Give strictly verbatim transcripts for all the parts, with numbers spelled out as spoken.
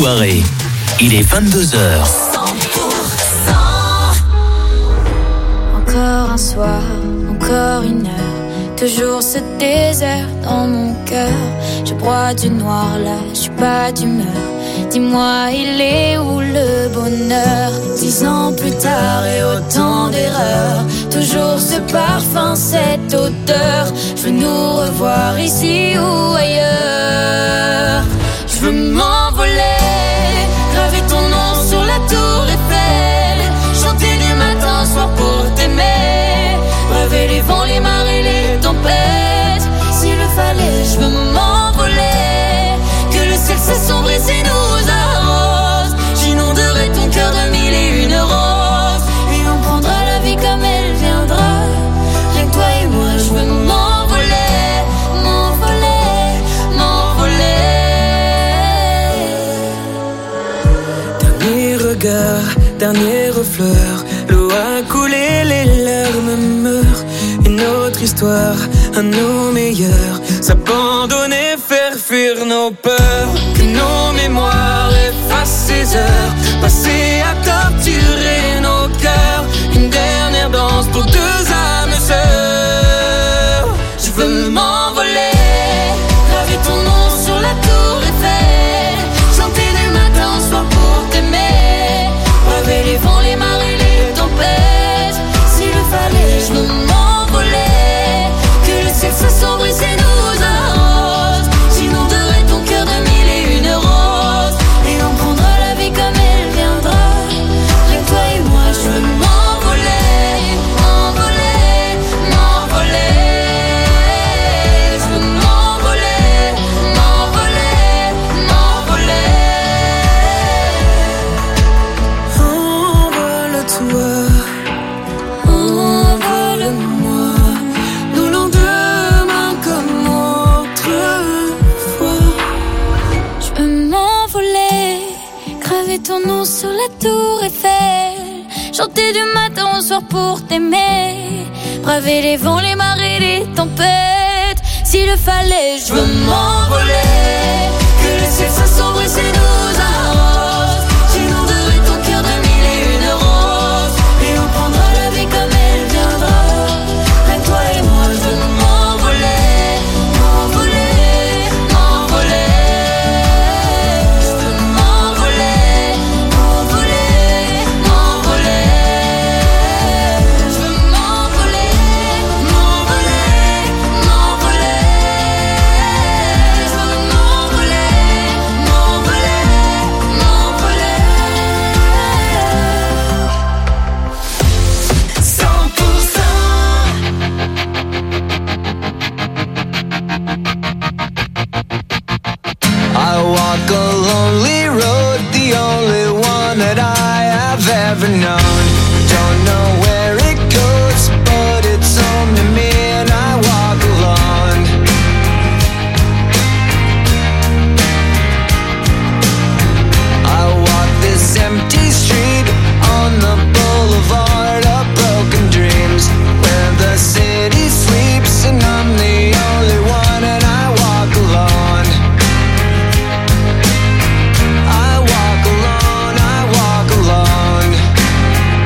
soirée. Il est vingt-deux heures. Encore un soir, encore une heure, toujours ce désert dans mon cœur. Je broie du noir là, je suis pas d'humeur. Dis-moi, il est où le bonheur? Dix ans plus tard et autant d'erreurs, toujours ce parfum, cette odeur. Je veux nous revoir ici ou ailleurs. Je veux m'envoler, graver ton nom sur la tour Eiffel, chanter du matin au soir pour t'aimer, braver les vents, les marées, les tempêtes. S'il le fallait, je veux m'envoler, que le ciel s'assombrisse et nous arrose. J'inonderai ton cœur de mille et une roses, et on prendra la vie comme elle viendra. Rien que toi et moi, je veux m'envoler, m'envoler, m'envoler. Dernier regard, dernier refleur, l'eau a coulé, les larmes meurent. Une autre histoire, à nos meilleurs, s'abandonner, faire fuir nos peurs. Que nos mémoires effacent ces heures passées à torturer nos cœurs. Une dernière danse pour deux âmes sœurs. Je veux m'envoler, graver ton nom sur la tour Eiffel, chanter du matin au soir pour t'aimer, braver les vents, les marées, les tempêtes. S'il le fallait, je veux m'envoler, que le ciel s'assombrisse et nous arrose. J'inonderai ton cœur de mille et une roses, et on prendra la vie comme elle viendra. Rien que toi et moi, je veux m'envoler, m'envoler, m'envoler. Je veux m'envoler, m'envoler, m'envoler. Envole-toi, envole-moi, nous lendemain comme autrefois. Je veux m'envoler, graver ton nom sur la tour Eiffel, chanter du matin au soir pour t'aimer, braver les vents, les marées, les tempêtes. S'il le fallait, je veux m'envoler, que le ciel s'assombrisse et nous arrose. J'inonderai ton cœur de mille et une roses, et on prendra la vie comme elle viendra. Rien que toi et moi, je veux m'envoler, m'envoler, m'envoler. Je veux m'envoler, m'envoler, m'envoler. Je veux m'envoler, m'envoler, m'envoler. Je veux m'envoler, m'envoler, m'envoler. cent pour cent. I walk a lonely road, the only one that I have ever known. Don't know where it goes, but it's home to me and I walk alone. I walk this empty street on the boulevard of broken dreams, where the city sleeps and I'm the only one and I walk alone. I walk alone, I walk alone.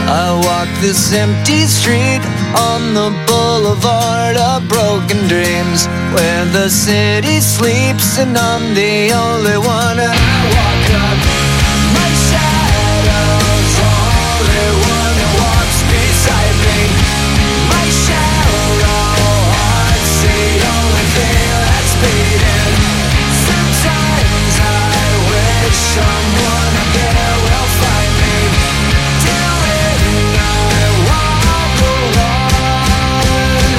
I walk this empty street on the boulevard of broken dreams, where the city sleeps and I'm the only one. And I walk up, my shadow's the only one that walks beside me. My shallow heart's the only thing that's beating. Sometimes I wish someone out there will find me. Till then I walk alone.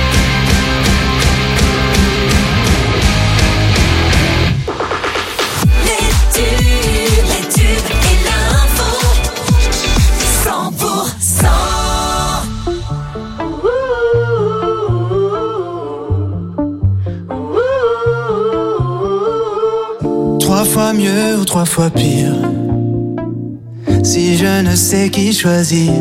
Les tubes, les tubes et l'info cent pour cent. Trois fois mieux ou trois fois pire, si je ne sais qui choisir,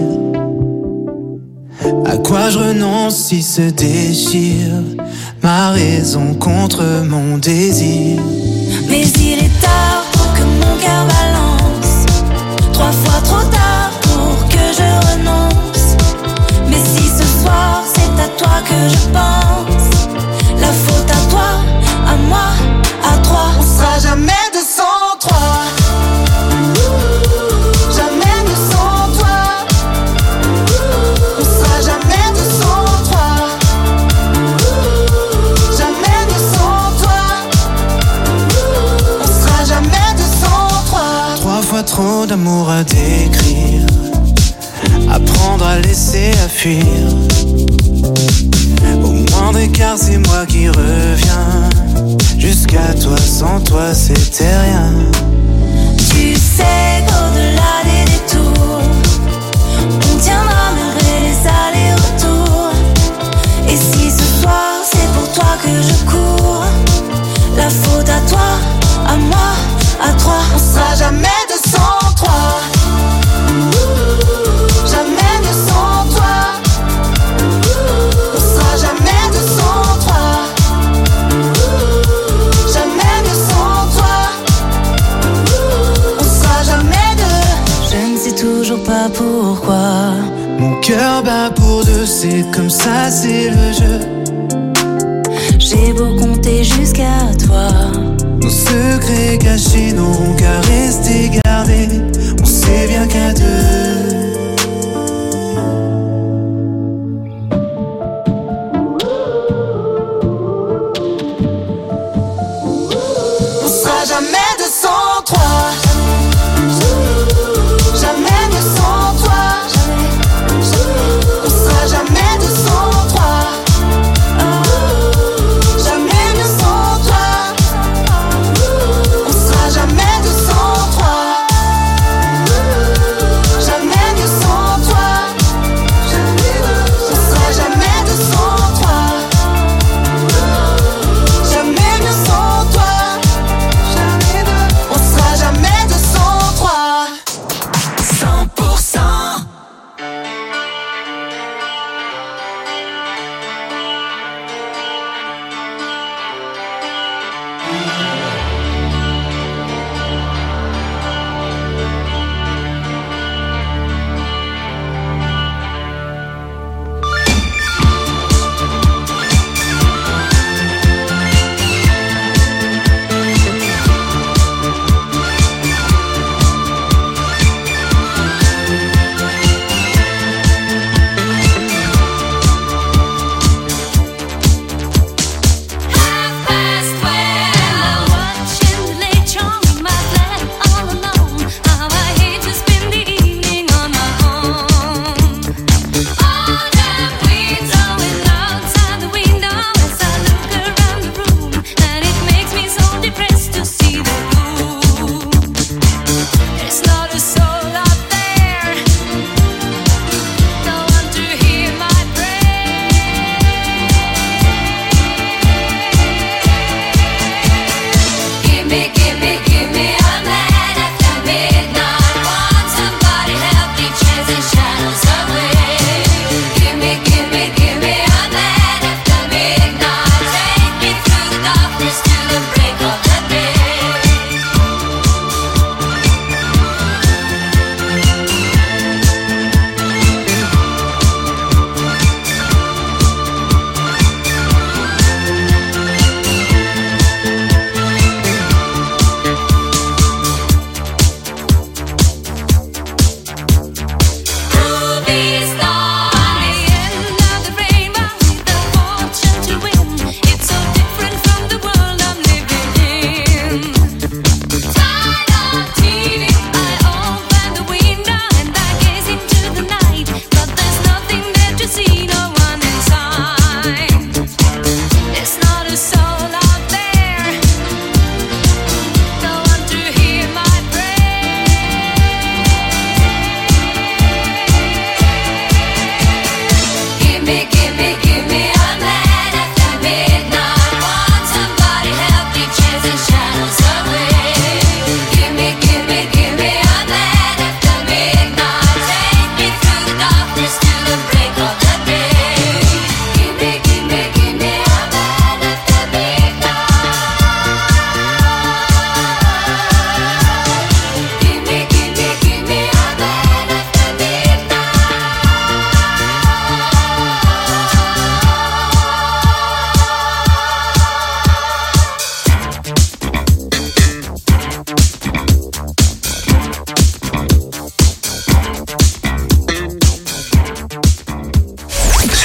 à quoi je renonce si se déchire ma raison contre mon désir. Mais il est tard pour que mon cœur balance, trois fois trop tard pour que je renonce. Mais si ce soir c'est à toi que je pense, la faute à toi, à moi, à trois. On sera jamais deux sans trois, jamais deux sans toi. On sera jamais deux sans trois, jamais deux sans toi. On sera jamais deux sans trois. Trois fois trop d'amour à décrire, apprendre à laisser, à fuir. Au moindre écart c'est moi qui reviens, jusqu'à toi, sans toi c'était rien. Tu sais qu'au-delà des détours, on tiendra malgré les allers-retours. Et si ce soir c'est pour toi que je cours, la faute à toi, à moi, à trois. On sera jamais deux sans trois, jamais deux sans toi. On sera jamais deux sans trois, jamais deux sans toi. On sera jamais deux. Je ne sais toujours pas pourquoi. Mon cœur bat pour deux, c'est comme ça, c'est le jeu. J'ai beau compter jusqu'à toi, Nos secrets cachés n'auront qu'à rester gardés. On sait bien qu'à deux. On sera jamais deux sans trois, jamais deux sans toi. On sera jamais deux sans trois, jamais deux sans toi. On sera jamais deux sans trois.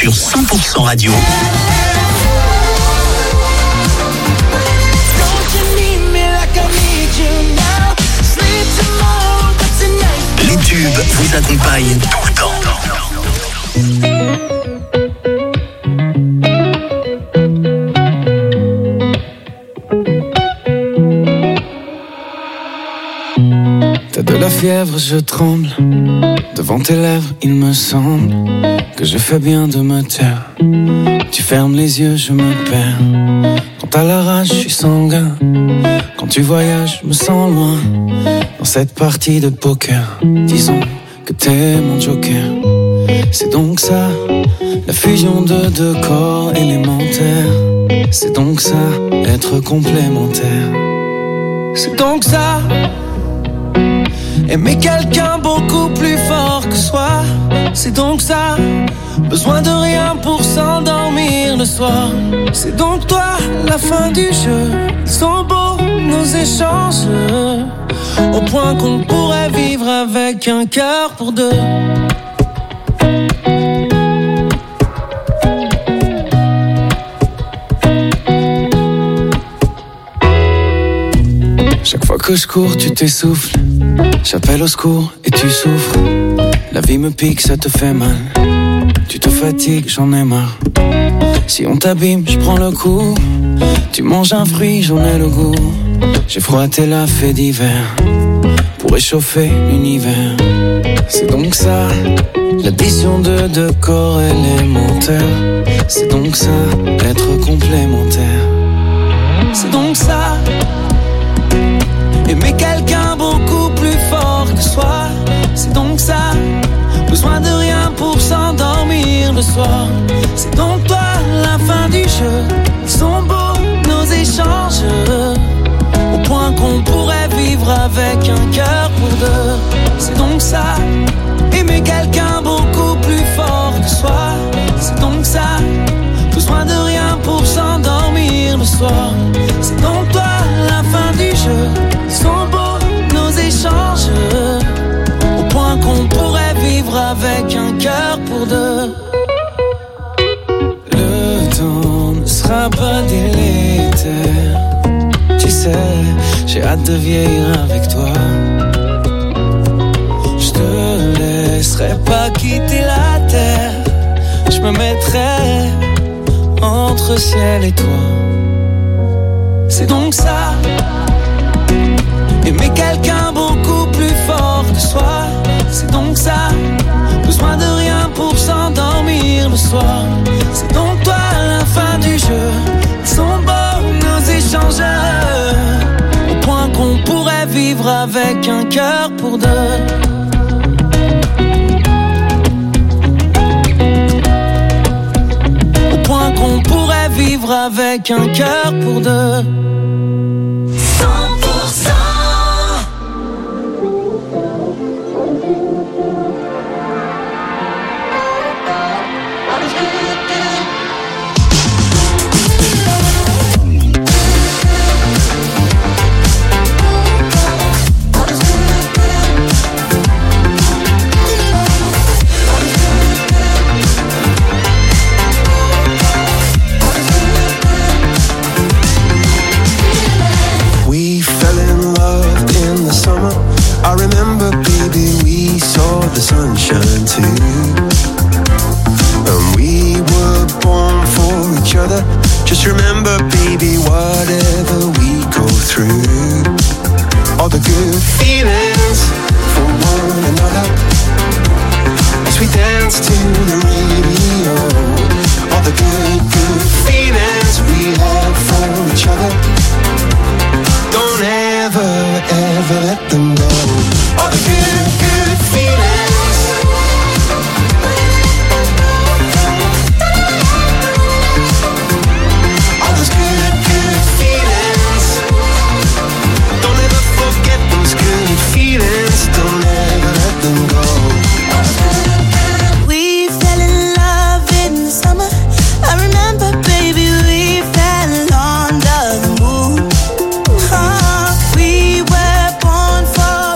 sur cent pour cent Radio. Les tubes vous accompagnent tout le temps. T'as de la fièvre, je tremble. Devant tes lèvres, il me semble que je fais bien de me taire. Tu fermes les yeux, je me perds. Quand t'as la rage, je suis sanguin. Quand tu voyages, je me sens loin. Dans cette partie de poker, disons que t'es mon joker. C'est donc ça, la fusion de deux corps élémentaires. C'est donc ça, être complémentaire. C'est donc ça, aimer quelqu'un beaucoup plus fort que soi. C'est donc ça, besoin de rien pour s'endormir le soir. C'est donc toi, la fin du jeu. Ils sont beaux nos échanges, au point qu'on pourrait vivre avec un cœur pour deux. Chaque fois que je cours, tu t'essouffles. J'appelle au secours et tu souffres. La vie me pique, ça te fait mal. Tu te fatigues, j'en ai marre. Si on t'abîme, je prends le coup. Tu manges un fruit, j'en ai le goût. J'ai froid, t'es la fait d'hiver pour réchauffer l'univers. C'est donc ça, l'addition de deux corps élémentaires. C'est donc ça, être complémentaire. C'est donc ça, aimer quelqu'un beaucoup plus fort que soi. C'est donc ça, besoin de rien pour s'endormir le soir. C'est donc toi, la fin du jeu. Ils sont beaux nos échanges, au point qu'on pourrait vivre avec un cœur pour deux. C'est donc ça, aimer quelqu'un beaucoup plus fort que soi. C'est donc ça, besoin de rien pour s'endormir le soir. C'est donc toi, la fin du jeu. Ils sont beaux nos échanges, au point qu'on pourrait vivre avec un cœur pour deux. Le temps ne sera pas délétère. Tu sais, j'ai hâte de vieillir avec toi. Je te laisserai pas quitter la terre. Je me mettrai entre ciel et toi. C'est donc ça, aimer quelqu'un beaucoup plus fort que soi. C'est donc ça, besoin de rien pour s'endormir le soir. C'est donc toi, la fin du jeu. Ils sont beaux nos échanges, au point qu'on pourrait vivre avec un cœur pour deux. Au point qu'on pourrait vivre avec un cœur pour deux. cent pour cent I remember, baby, we saw the sunshine too. And we were born for each other. Just remember, baby, whatever we go through, all the good feelings for one another, as we dance to the radio. All the good, good feelings we have for each other, don't ever, ever let them go. All the good, good feelings, all those good, good feelings, don't ever forget those good feelings, don't ever let them go. We fell in love in the summer. I remember, baby, we fell under the moon. Oh, we were born for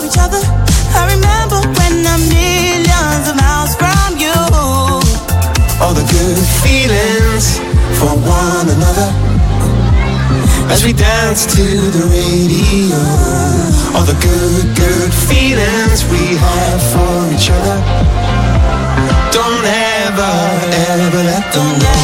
as we dance to the radio. All the good, good feelings we have for each other. Don't ever, ever let them go.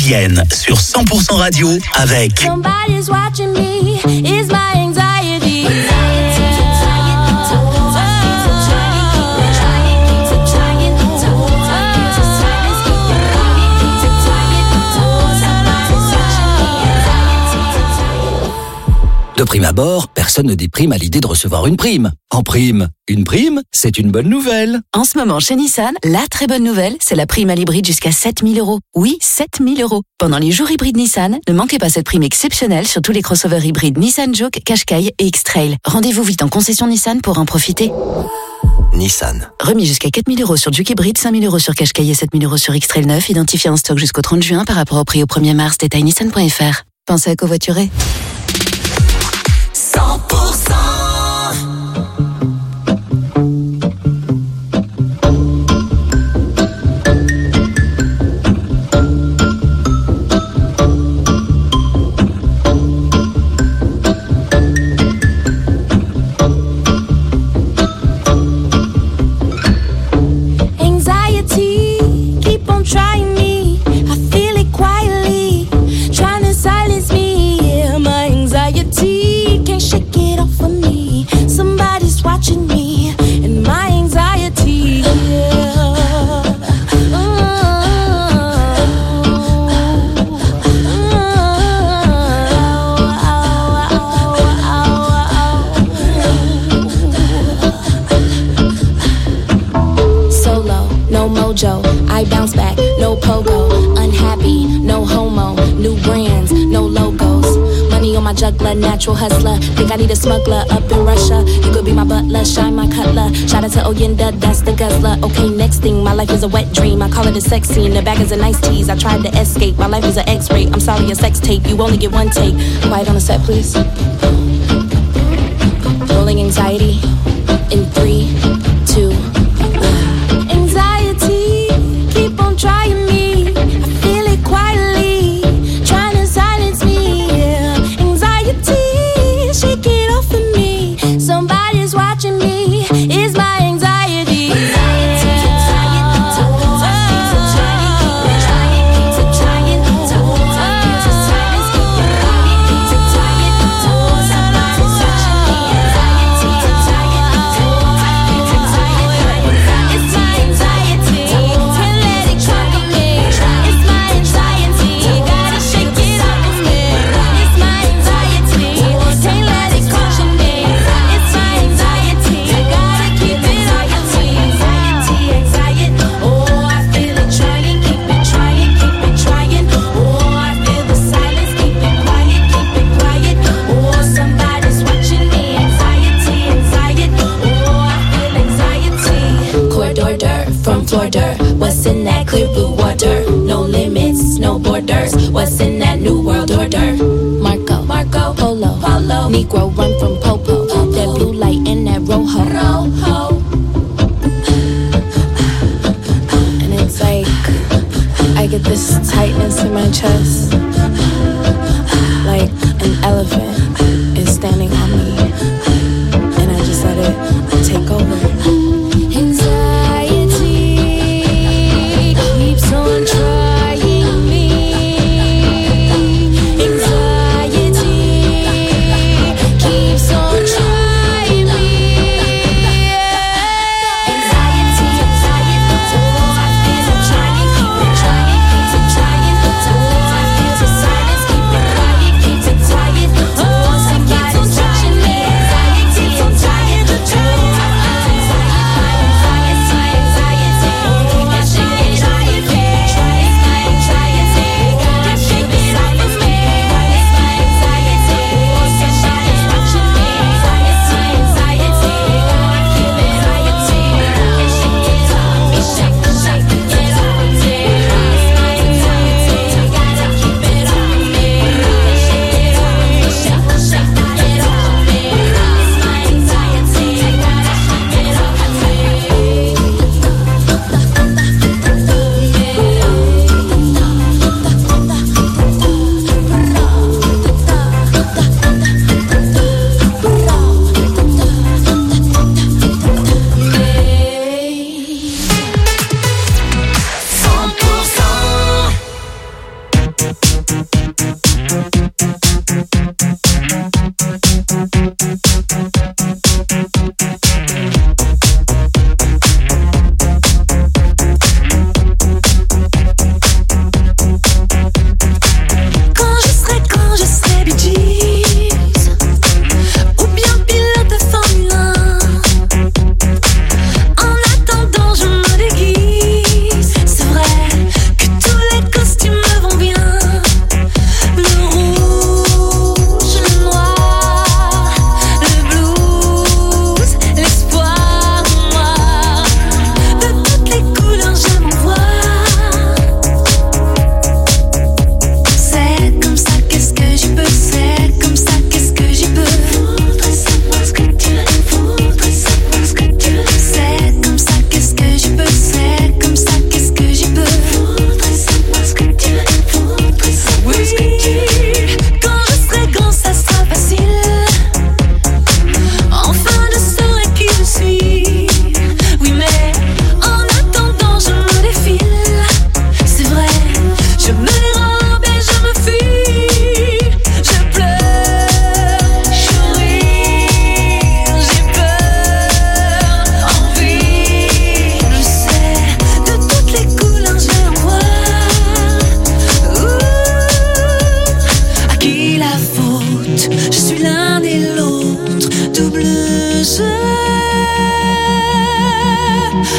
Vivienne sur cent pour cent Radio avec Somebody's watching me, is my anxiety. De prime abord, personne ne déprime à l'idée de recevoir une prime. En prime, une prime, c'est une bonne nouvelle. En ce moment, chez Nissan, la très bonne nouvelle, c'est la prime à l'hybride jusqu'à sept mille euros. Oui, sept mille euros. Pendant les jours hybrides Nissan, ne manquez pas cette prime exceptionnelle sur tous les crossovers hybrides Nissan Juke, Qashqai et X-Trail. Rendez-vous vite en concession Nissan pour en profiter. Nissan. Remis jusqu'à quatre mille euros sur Juke hybride, cinq mille euros sur Qashqai et sept mille euros sur X-Trail neuf, identifié en stock jusqu'au trente juin par rapport au prix au premier mars. Détail nissan point f r. Pensez à covoiturer. cent pour cent Anxiety, keep on trying me. I feel it quietly, trying to silence me. Yeah, my anxiety can't shake it off of me. Somebody's watching me, and my anxiety. Yeah. Solo, no mojo, I bounce back, no pogo. Unhappy, no homo, new brands, no logos. Money on my juggler, natural hustler. Think I need a smuggler up in Russia. You could be my butler, shine my cutler. Shout out to Oyenda, that's the guzzler. Okay, next thing, my life is a wet dream. I call it a sex scene, the bag is a nice tease. I tried to escape, my life is an X-ray. I'm sorry, a sex tape, you only get one take. Quiet on the set, please. Rolling anxiety in three, two, one. Anxiety, keep on trying me. I feel it quietly, trying to silence me. Yeah. Anxiety, shake it off of me. Somebody's watching me, is my anxiety. What's in that clear blue water? No limits, no borders. What's in that new world order? Marco, Marco, Polo, Polo. Negro run from Popo. Popo. That blue light in that rojo. Rojo. And it's like I get this tightness in my chest, like an elephant is standing on me, and I just let it take over.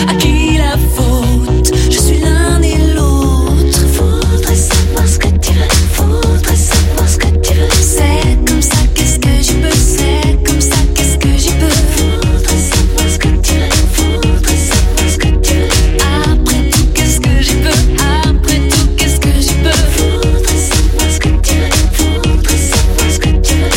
À qui la faute? Je suis l'un et l'autre. Faudrait savoir ce que tu veux. Faudrait savoir ce que tu veux. C'est comme ça, qu'est-ce que j'y peux? C'est comme ça, qu'est-ce que j'y peux? Faudrait savoir ce que tu veux. Faudrait savoir ce que tu veux. Après tout, qu'est-ce que j'y peux? Après tout, qu'est-ce que j'y peux? Faudrait savoir ce que tu veux. Faudrait savoir ce que tu veux.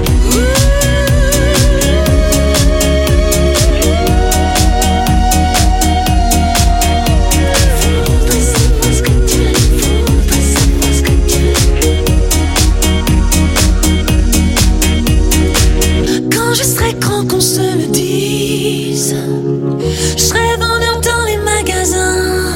Quand je serai grand, qu'on se le dise, je serai vendeur dans les magasins.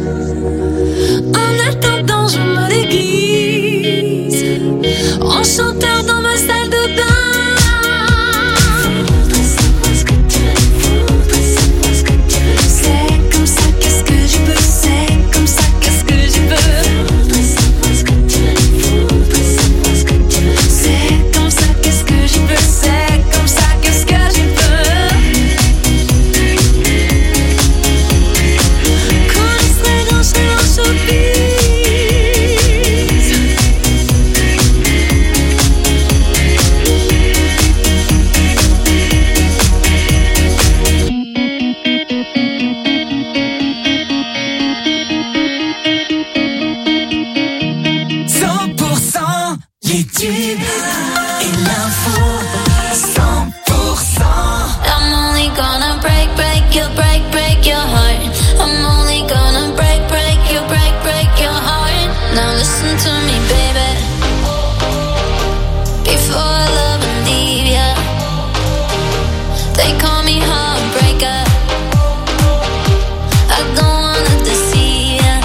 En attendant, je me déguise en chanteur dans ma salle de bain. Faudrait savoir ce que tu veux. Faudrait savoir ce que tu veux. C'est comme ça, qu'est-ce que je peux? C'est comme ça, qu'est-ce que je peux? Faudrait savoir ce que tu veux. Faudrait savoir ce que tu veux. C'est comme ça, qu'est-ce que je peux? C'est comme ça, qu'est-ce que je peux? Quand je serai grand, je serai en showbiz. cent pour cent les tubes et l'info. cent pour cent. I'm only gonna break, break your, break, break your heart. I'm only gonna break, break your, break, break your heart. Now listen to me, baby. Before I love and leave ya, they call me heartbreaker. I don't wanna deceive ya.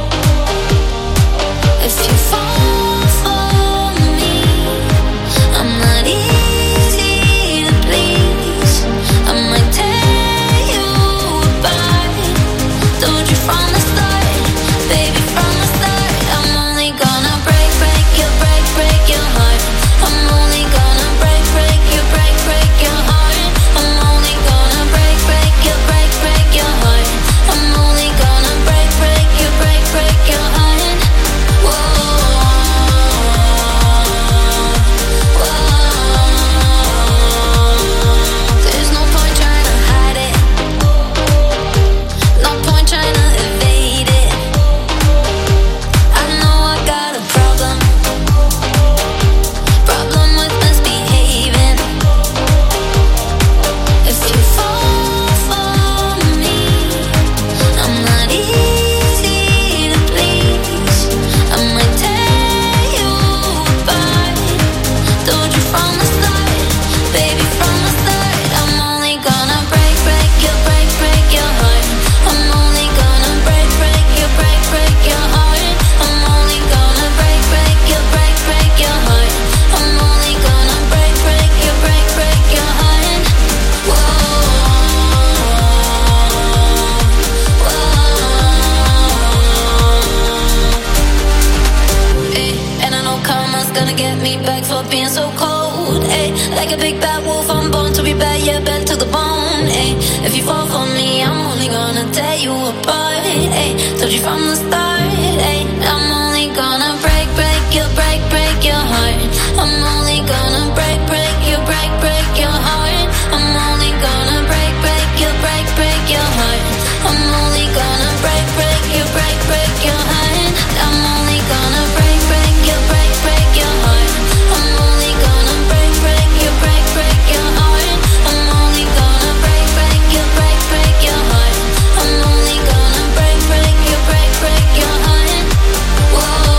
If you fall for me, I'm not easy to please. I might tear you apart. Told you from the start, baby, from the start. I'm only gonna break, break your, break, break your heart. I'm only gonna break, break your, break, break your heart. I'm only gonna break, break your, break, break your heart. I'm only gonna break, break your, break, break your heart. Whoa, whoa. There's no point trying to hide it. No point trying to evade it. I know I got a problem. Problem with misbehaving. If you fall for me, I'm not easy to please. I might tear you apart. Told you from the start, baby, from the start. I'm only gonna break, break your, break, break your heart. I'm only gonna break, break your, break, break your heart. I'm only gonna break, break your, break, break your heart. I'm only gonna break, break your, break, break your heart. Whoa, whoa. Ay, and I know karma's gonna get me back for being so cold. Ay, like a big bad wolf, I'm born to be bad, yeah, bad to the bone. Ay, if you fall for me, I'm only gonna tear you apart. Ay, told you from the start. Ay, I'm only gonna break, break your, break, break your heart. I'm only gonna break, break your, break, break your heart. I'm only gonna break, break your, break, break your heart. I'm only gonna break, break your, break, break your heart. I'm only gonna break, break your, break, break your heart. I'm only gonna break, break your, break, break your heart. I'm only gonna break, break your, break, break your heart. I'm only gonna break, break your, break, break your heart. Whoa,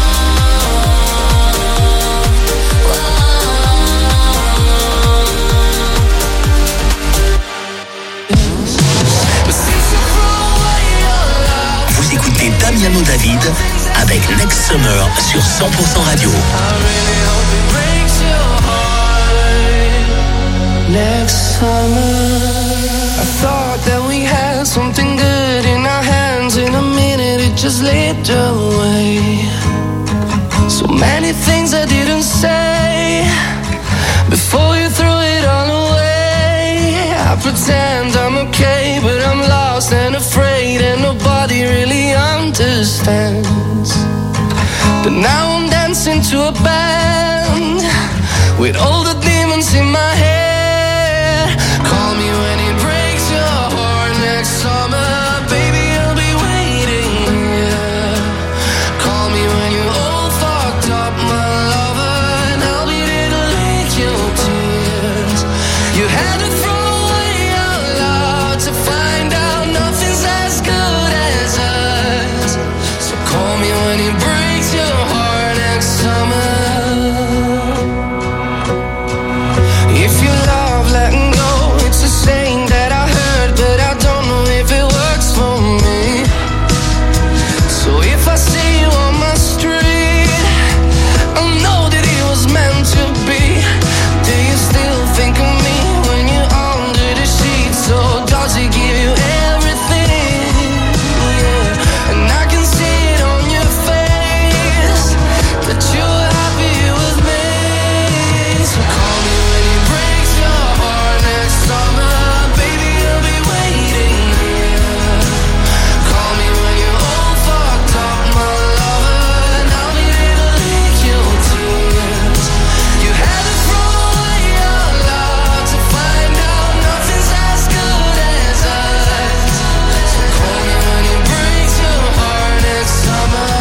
Vous écoutez Damiano David avec Next Summer sur cent pour cent Radio. Next summer, I thought that we had something good in our hands. In a minute, it just slipped away. So many things I didn't say before you threw it all away. I pretend I'm okay, but I'm lost understands. But now I'm dancing to a band with all the demons in my head. Call me when it breaks your heart next summer, baby, I'll be waiting, yeah. Call me when you're all fucked up, my lover, and I'll be there to lick your tears. You had to throw away our love to find out nothing's as good as us. So call me when it breaks your heart next summer. If you love letting go, it's a saying that I heard, but I don't know if it works for me. So if I see you on my street, I'll know that it was meant to be. Do you still think of me when you're under the sheets? Or does it give you everything? Yeah. And I can see it on your face that you're happy with me. So call me when it breaks your heart next summer, baby, I'll be waiting here. Call me when you're all fucked up, my lover, and I'll be there to lick your tears. You had to throw away your love to find out nothing's as good as us. So call me when it breaks your heart next summer.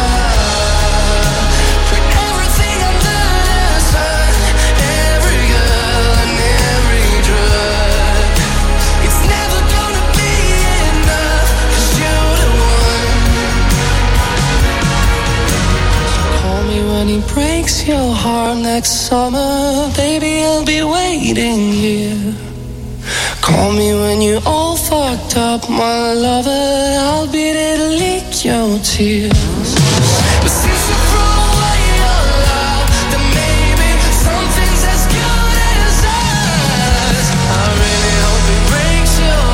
Put everything under the sun, every girl and every drug. It's never gonna be enough, 'cause you're the one. Call me when it breaks your heart next summer, baby, I'll be waiting here. Call me when you're all fucked up, my lover, I'll be there to lick your tears. But since you throw away your love, then maybe something's as good as us. I really hope it breaks your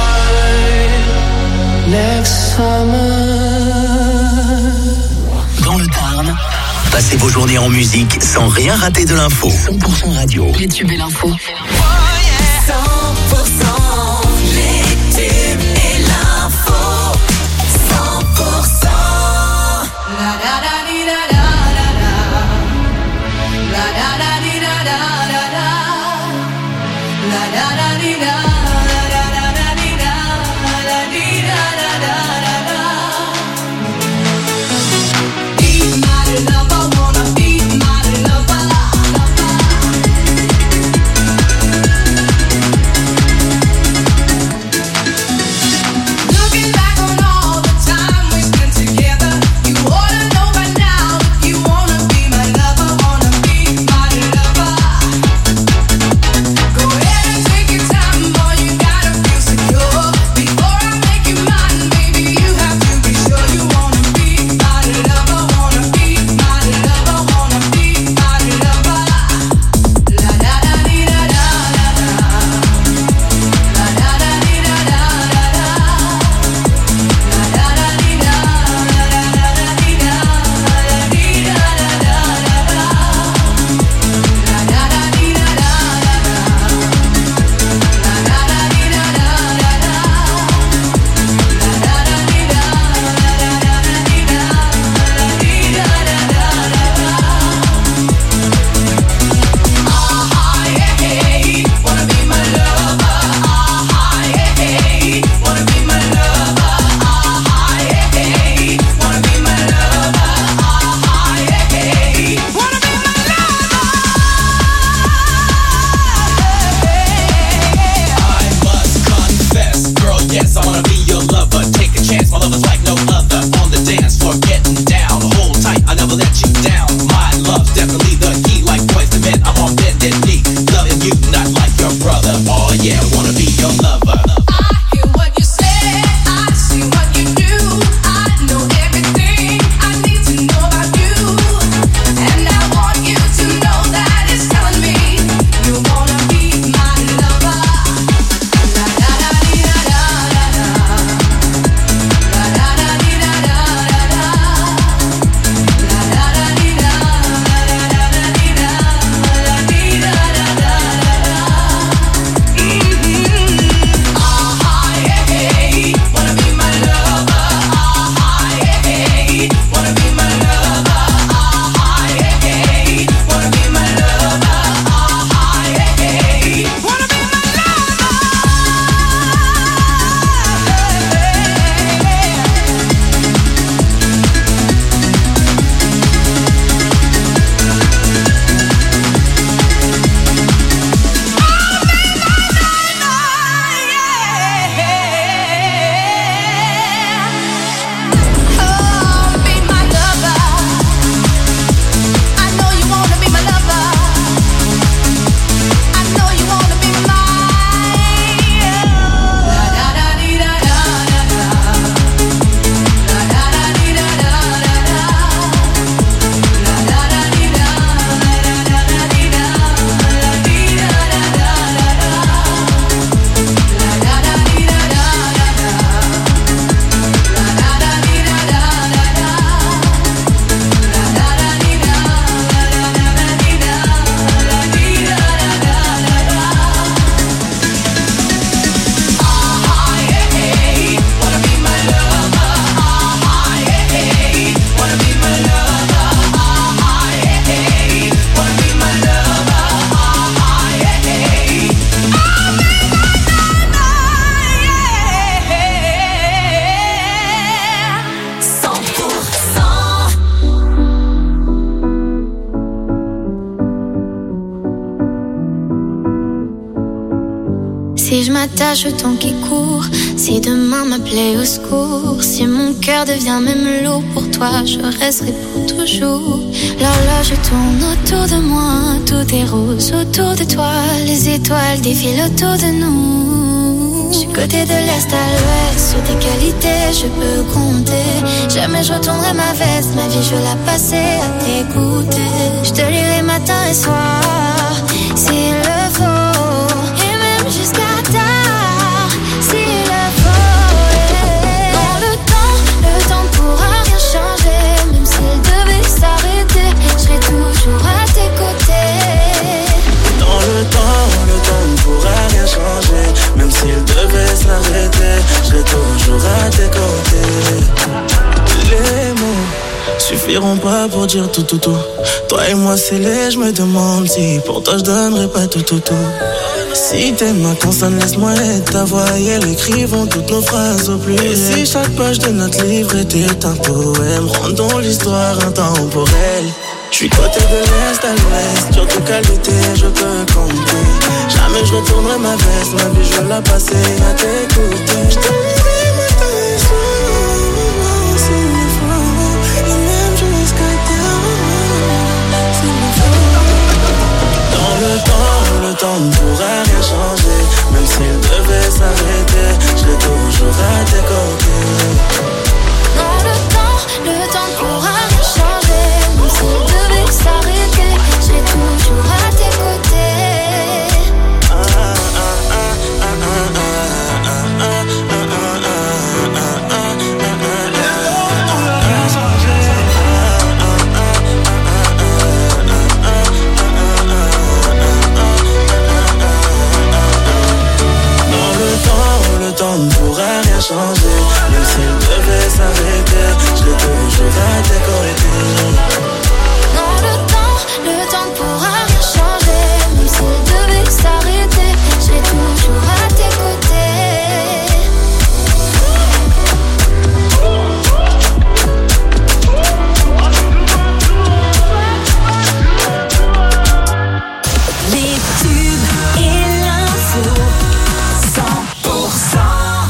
heart next summer. Dans le Tarn, passez vos journées en musique sans rien rater de l'info. cent pour cent radio. Les tubes et l'info. cent pour cent les tubes et l'info. cent pour cent. La da da di da da da da. La da da di da da da da. La da da di da da da da di da da di da da da da da. Be my lover, wanna be my lover. Looking back on all the time we spent together, you ought to know by now that you wanna be my lover, wanna be my lover. Go ahead and take your time, boy, you gotta feel secure. Before I make you mine, baby, you have to be sure you wanna be my lover, wanna be my lover, wanna be my lover. La da da di da da da da. La da da di da da da da. La da da di da da da da di da di da da da da. La da da di da da da da. La da da di da da da da. La da da di da da da da di da da da da. Ah yeah hey, wanna be my lover. Ah yeah hey, wanna be my lover. Ah yeah hey, wanna be my lover. Ah yeah hey, wanna be my lover. I must confess, girl, yes, I wanna be your lover. Take a chance, my lover's like no other. On the dance floor, getting down. Hold tight, I never let you down. My love's definitely the key, like boys to men. I'm on bended knee, loving you, not like your brother. Oh yeah, wanna be your lover. I hear what you say, I see what you do. I know everything I need to know about you. And I want you to know that it's telling me you wanna be my lover. La da da di da da da da. La da m'attache au temps qui court. Si demain m'appelait au secours, si mon cœur devient même lourd, pour toi je resterai pour toujours. L'horloge tourne autour de moi, tout est rose autour de toi. Les étoiles défilent autour de nous. Du côté de l'est à l'ouest, sur tes qualités je peux compter. Jamais je retournerai ma veste, ma vie je vais la passer à t'écouter. Je te lirai matin et soir, s'il le faut, et même jusqu'à tard, s'il le faut. Yeah. Dans le temps, le temps ne pourra rien changer. Même s'il devait s'arrêter, je serai toujours à tes côtés. Dans le temps, le temps ne pourra rien changer. Même s'il devait s'arrêter, je serai toujours à tes côtés. Les mots suffiront pas pour dire tout tout tout. Toi et moi c'est les, je me demande si pour toi je donnerais pas tout tout tout. Si tes mains consonnent, laisse-moi être ta voix et elles écrivent toutes nos phrases au plus. Et si chaque page de notre livre était un poème, rendons l'histoire intemporelle. Je suis côté de l'est à l'ouest, sur tes qualités je peux compter. Jamais je retournerai ma veste, ma vie je veux la passer à t'écouter. Je t'aimerai matin et soir, s'il le faut, et même jusqu'à terre, s'il le faut. Dans le temps, le temps ne pourra rien changer. Même s'il devait s'arrêter, je serai toujours à tes côtés. Dans le temps, le temps ne pourra rien changer. Même s'il devait s'arrêter, je serai toujours à tes côtés. Ah, ah, ah, ah, ah, ah, ah, ah, le temps ne pourra rien changer. Même s'il devait s'arrêter, je serai toujours à tes côtés. Dans le temps, le temps ne pourra rien changer. Même s'il devait s'arrêter, je serai toujours à tes côtés. Les tubes et l'info cent pour cent.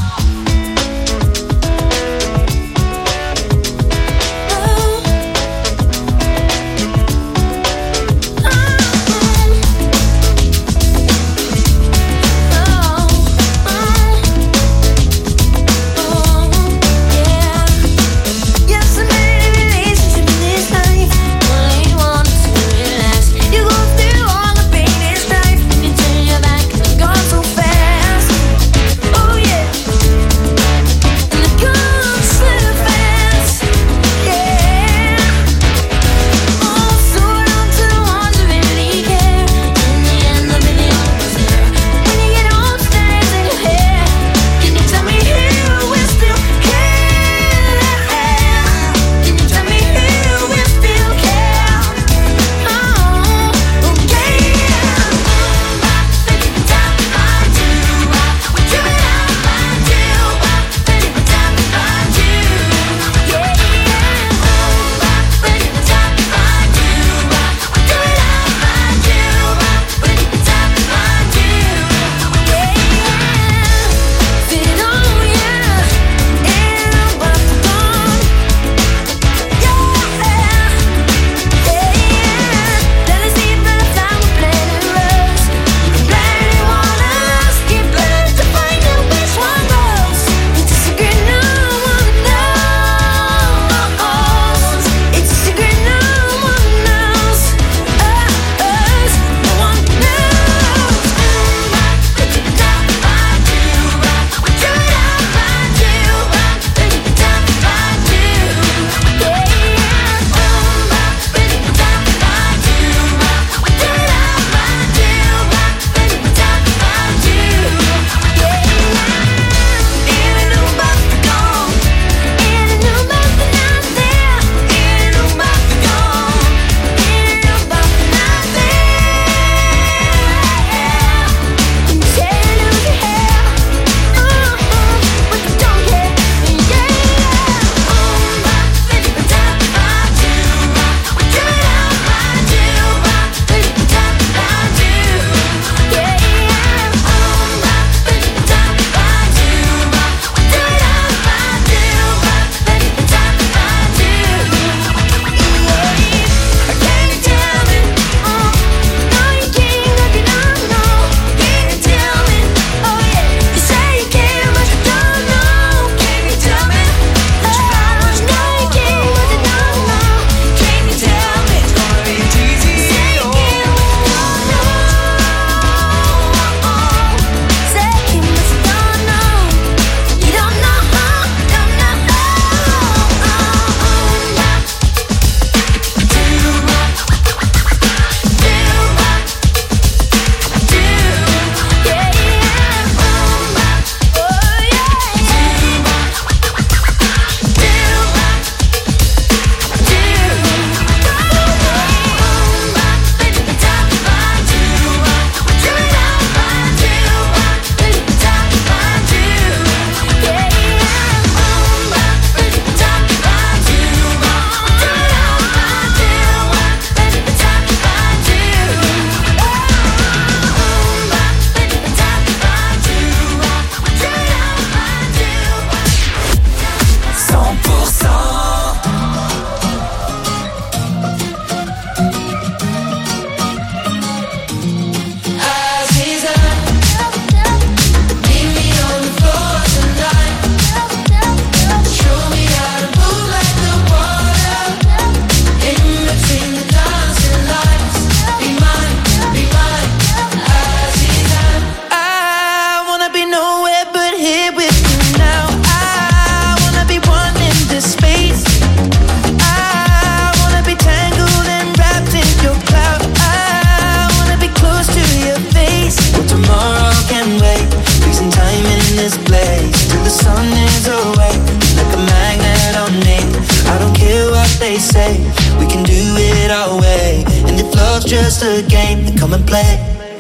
just a game, then come and play.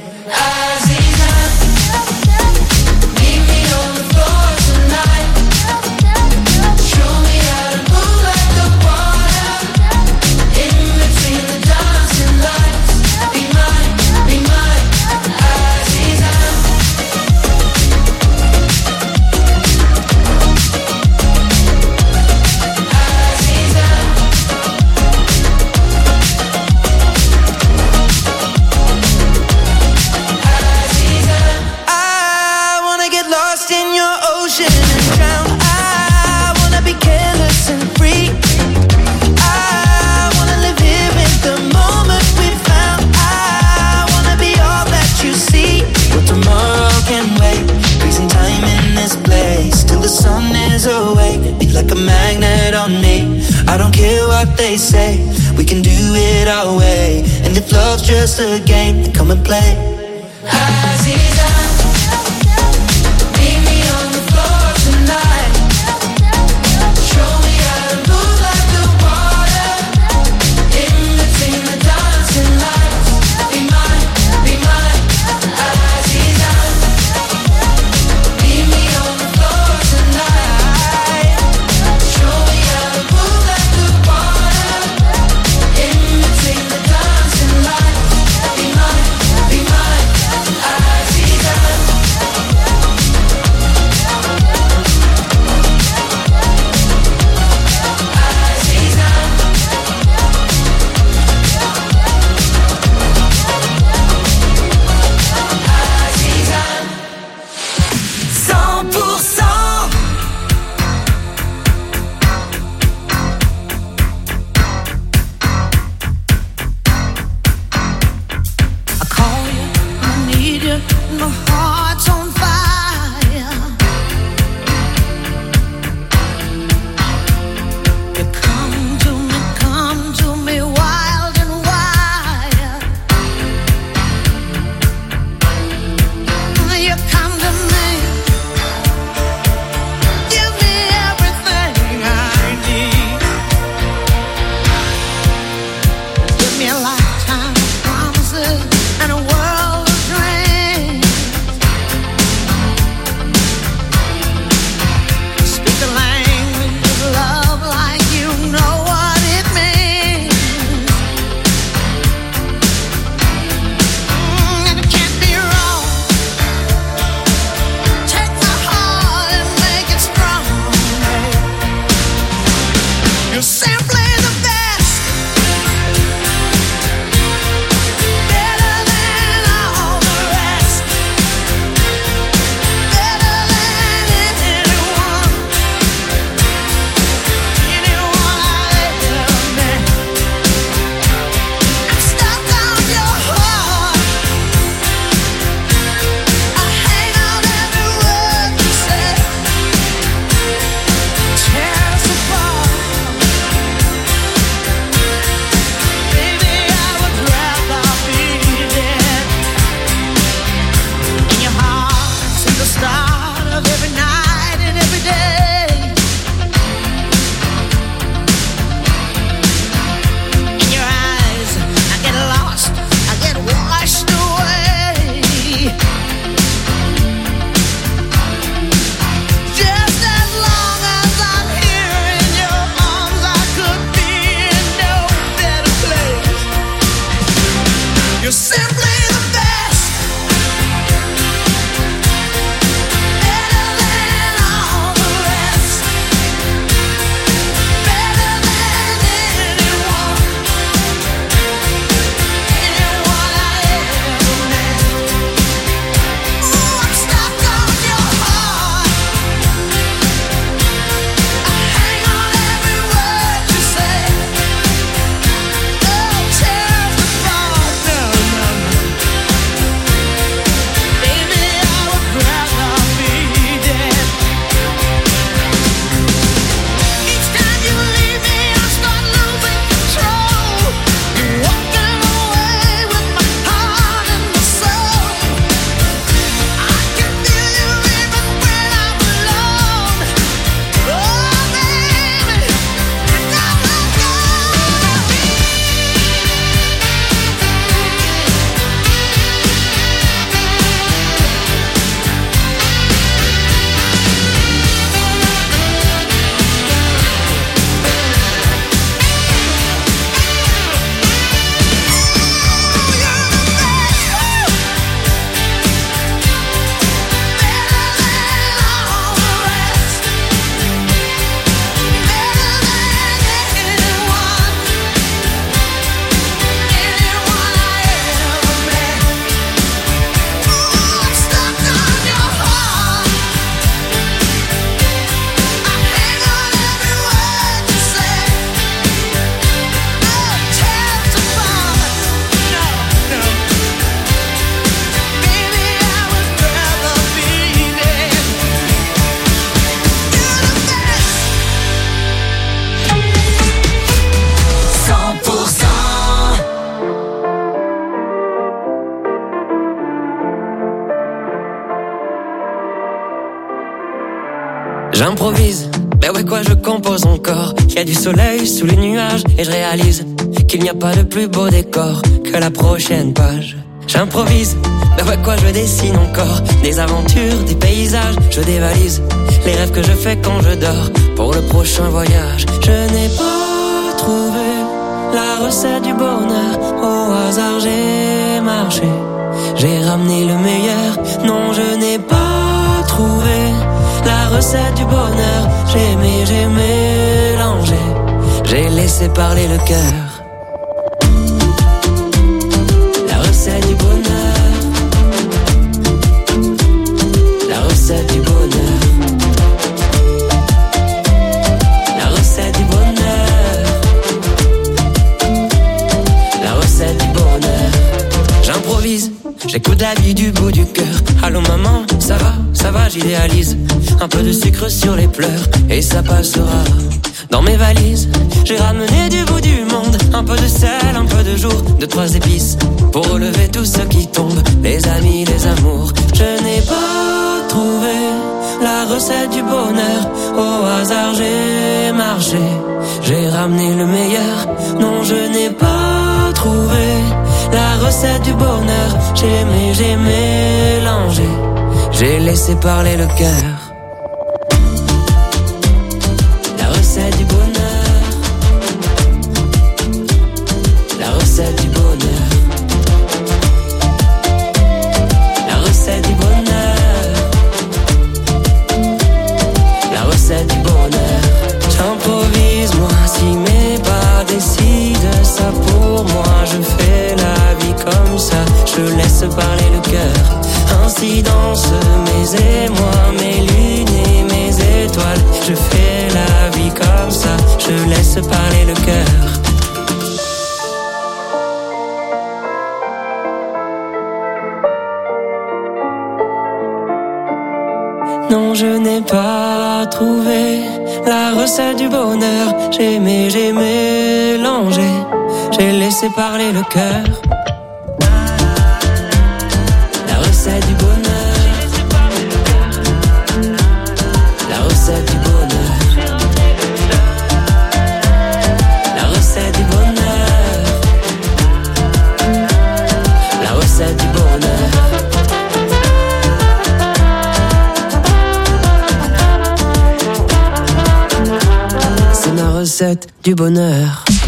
I don't care what they say, we can do it our way. And if love's just a game, then come and play. Aziza, meet me on the floor tonight. Show me how to move like the water, in between the dancing lights. Be mine, be mine, Aziza. Meet me on the floor tonight. Show me how to move like the water, in between the dancing lights. Be mine, be mine, Aziza. quoi je compose encore. Il y a du soleil sous les nuages et je réalise qu'il n'y a pas de plus beau décor que la prochaine page. J'improvise, mais ouais quoi je dessine encore. Des aventures, des paysages, je dévalise les rêves que je fais quand je dors pour le prochain voyage. Je n'ai pas trouvé la recette du bonheur, au hasard j'ai marché, j'ai ramené le meilleur. Non, je n'ai pas trouvé la recette du bonheur. J'ai aimé, j'ai mélangé, j'ai laissé parler le cœur. La recette du bonheur, la recette du bonheur, la recette du bonheur, la recette du bonheur. J'improvise, j'écoute la vie du bout du cœur. Allô maman, ça va, ça va, j'idéalise. Un peu de sucre sur les pleurs et ça passera. Dans mes valises, j'ai ramené du bout du monde. Un peu de sel, un peu de jour, deux, trois épices pour relever tout ce qui tombe. Les amis, les amours. Je n'ai pas trouvé la recette du bonheur. Au hasard j'ai marché, j'ai ramené le meilleur. Non, je n'ai pas trouvé la recette du bonheur. J'ai aimé, j'ai mélangé, j'ai laissé parler le cœur. La recette du bonheur, la recette du bonheur, la recette du bonheur, la recette du bonheur. J'improvise moi, si mes pas décident ça pour moi, je fais la vie comme ça, je laisse parler le cœur. Ainsi dansent mes émois, mes lunes et mes étoiles. Je fais la vie comme ça, je laisse parler le cœur. Non, je n'ai pas trouvé la recette du bonheur. J'ai aimé, j'ai mélangé, j'ai laissé parler le cœur. La recette du bonheur, la recette du bonheur, la recette du bonheur, la recette du bonheur. C'est ma recette du bonheur.